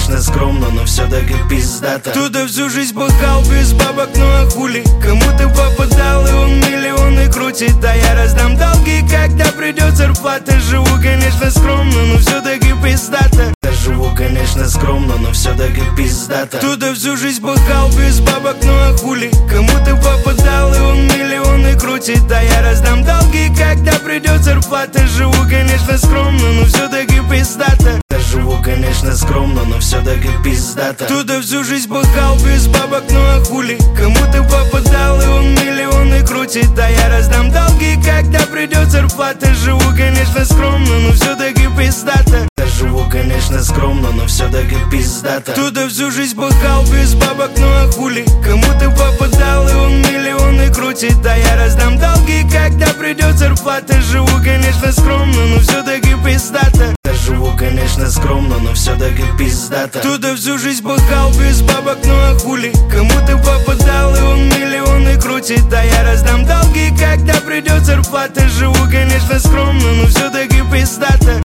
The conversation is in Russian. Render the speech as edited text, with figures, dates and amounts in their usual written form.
конечно, скромно, но все-таки пиздато. Кто-то всю жизнь бухал без бабок, ну а хули? Кому-то попадал, и он миллионы крутит. А я раздам долги, когда придет зарплата. Живу, конечно, скромно, но все-таки пиздато. Живу, конечно, скромно, но все-таки пиздато. Кто-то всю жизнь бухал без бабок, ну а хули? Кому-то попадал, и он миллионы крутит. А я раздам долги, когда придет зарплата. Живу, конечно, скромно, но все-таки пиздато. Живу, конечно, скромно, но все-таки пиздато. Кто-то всю жизнь бухал без бабок, ну а хули? Кому-то попадал, и он миллионы крутит. А я раздам долги, когда придет зарплата. Живу, конечно, скромно, но все-таки пиздато. Живу, конечно, скромно, но все-таки пиздато. Кто-то всю жизнь бухал без бабок, ну а хули? Кому-то попадал, и он миллионы крутит. А я раздам долги, когда придет зарплата. Живу, конечно, скромно, но все-таки пиздато. Живу, конечно, скромно, но все-таки пиздато. Кто-то всю жизнь бухал без бабок, ну а хули? Кому-то попадал, и он миллионы крутит. А я раздам долги, когда придет зарплата. Живу, конечно, скромно, но все-таки пиздато.